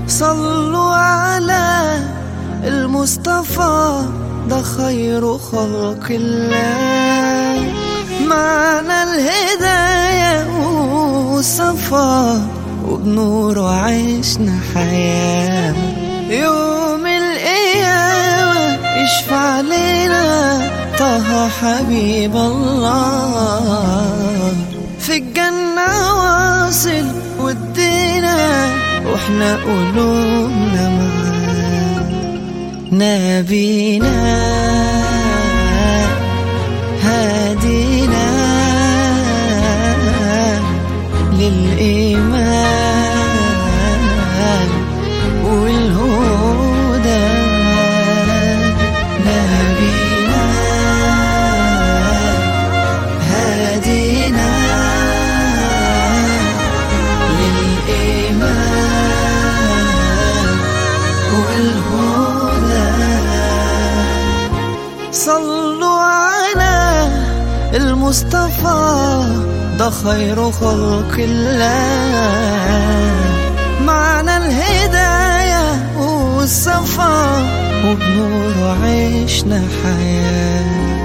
صلوا على المصطفى، ده خير خلق الله. معنى الهداية والصفا، وبنوره عشنا حياة. يوم القيامة يشفع لنا طه حبيب الله، في الجنة واصل ودينا، واحنا قلوبنا معاه. نبينا هادينا للإيمان والهدى. نبينا هادينا للإيمان والهدى. صلوا على المصطفى، ده خير خلق الله. معنى الهداية والصفا، وبنوره عشنا حياة.